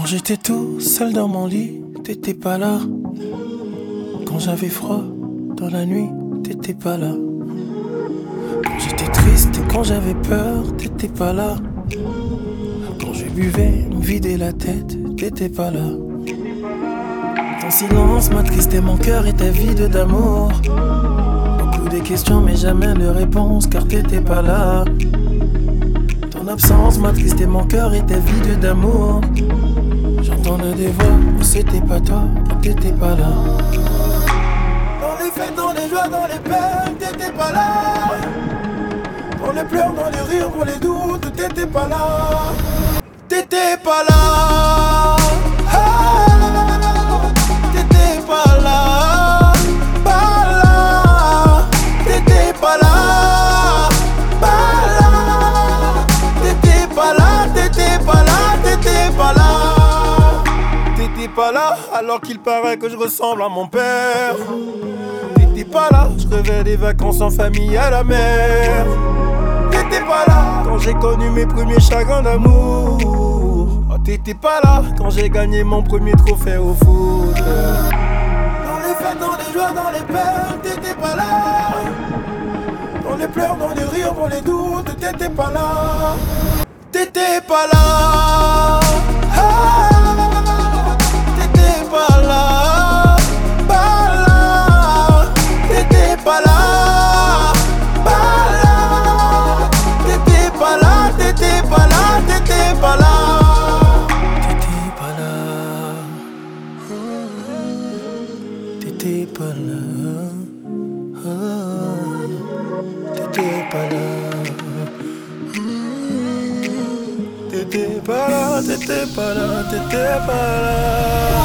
Quand j'étais tout seul dans mon lit, t'étais pas là. Quand j'avais froid dans la nuit, t'étais pas là. Quand j'étais triste et quand j'avais peur, t'étais pas là. Quand je buvais, me vidais la tête, t'étais pas là. Ton silence m'attristait mon cœur et ta vide d'amour. Beaucoup de questions mais jamais de réponses car t'étais pas là. Ton absence m'attristait mon cœur et ta vide d'amour. J'entendais des voix, mais c'était pas toi, t'étais pas là. Dans les fêtes, dans les joies, dans les peines, t'étais pas là. Dans les pleurs, dans les rires, pour les doutes, t'étais pas là. T'étais pas là. Ah, t'étais pas là. Pas là. T'étais pas là. Pas là. T'étais pas là, t'étais pas là, t'étais pas là. T'étais pas là alors qu'il paraît que je ressemble à mon père. T'étais pas là, je rêvais des vacances en famille à la mer. T'étais pas là quand j'ai connu mes premiers chagrins d'amour. Oh, t'étais pas là quand j'ai gagné mon premier trophée au foot. Dans les fêtes, dans les joies, dans les peines, t'étais pas là. Dans les pleurs, dans les rires, dans les doutes, t'étais pas là. T'étais pas là. Ah, t'étais pas là. Pas là. T'étais pas là. Pas là. T'étais pas là. T'étais pas là. T'étais pas là. T'étais pas là. T'étais pas là. T'étais pas là. T'étais pas là, t'étais pas là, t'étais pas là.